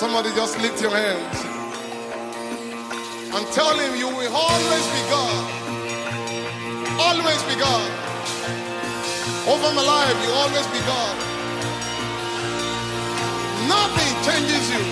Somebody just lift your hands and tell him you will always be God. Always be God. Over my life, you always be God. Nothing changes you.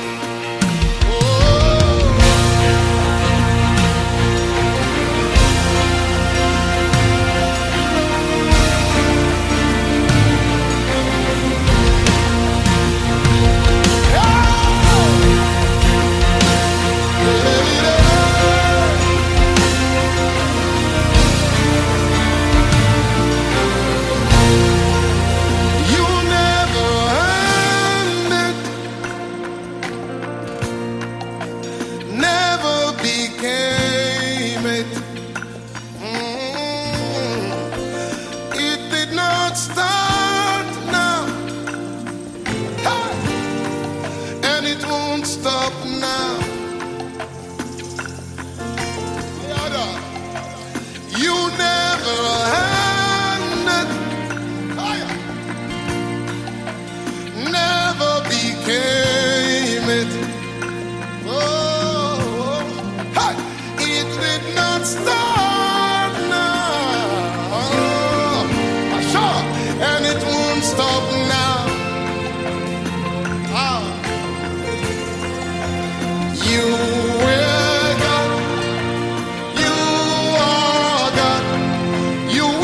You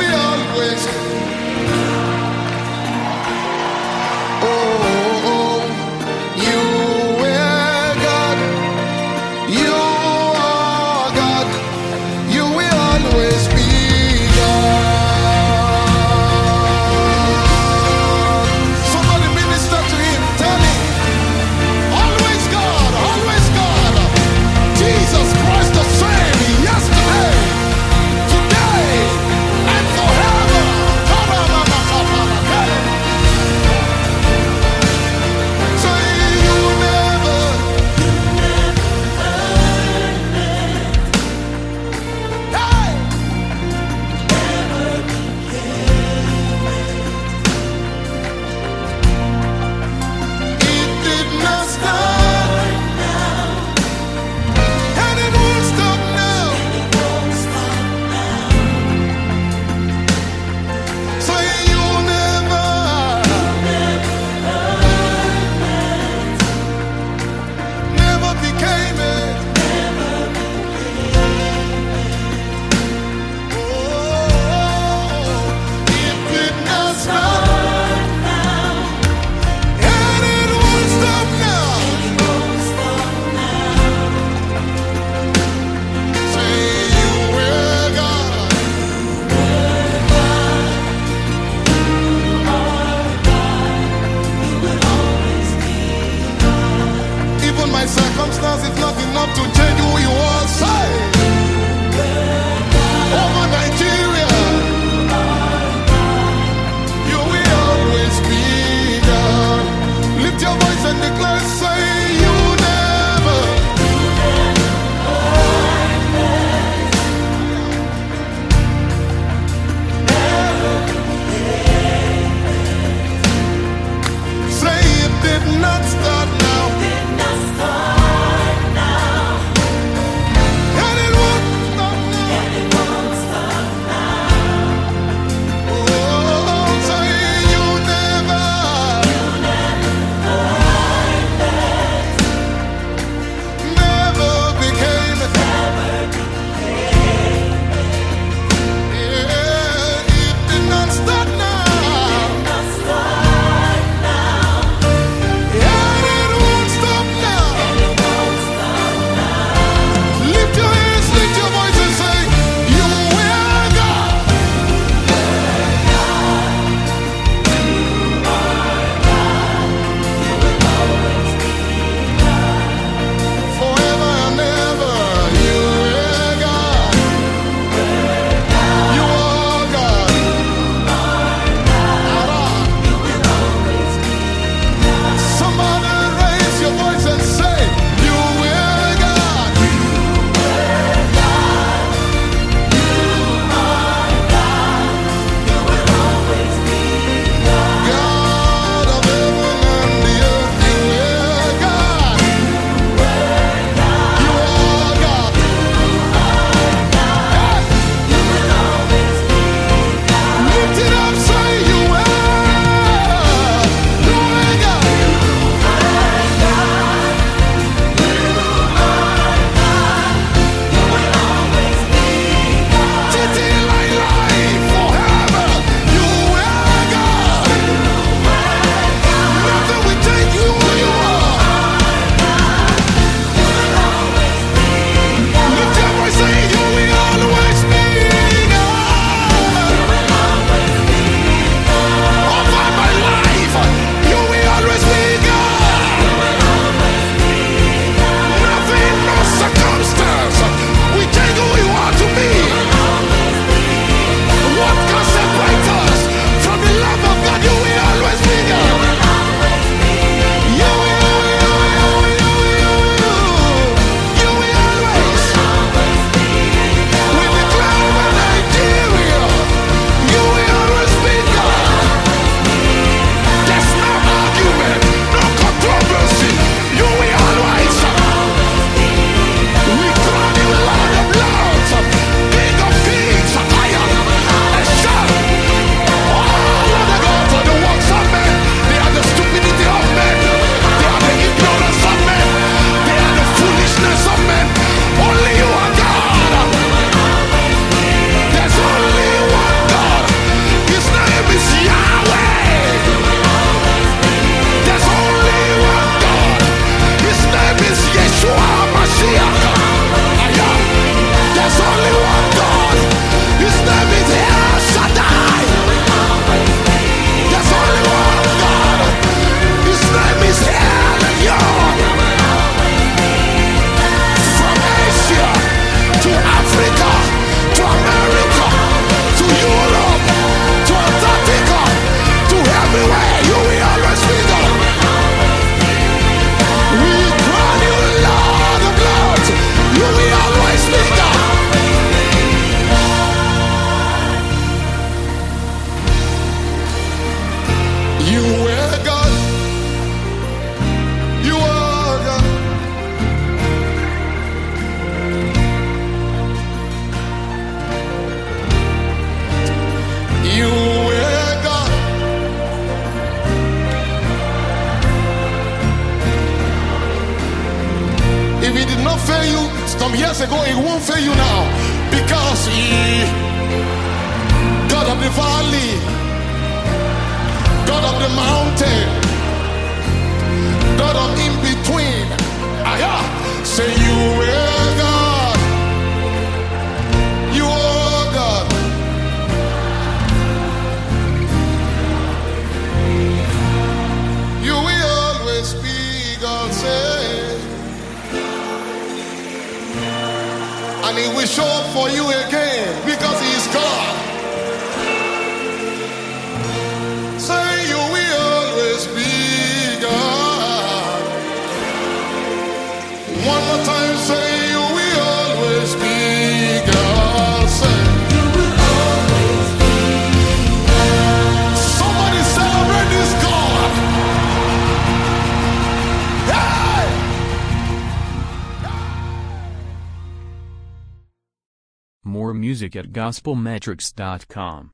not fail you some years ago, it won't fail you now. Because He, God of the valley, God of the mountain, God of in between. Say you will God. You are God. You will always be God, say. And He will show up for you again because He is God. Say you will always be God. One more time, say you will always be God. Say you will always be God. Somebody celebrate this God. Hey! More music at gospelmetrics.com.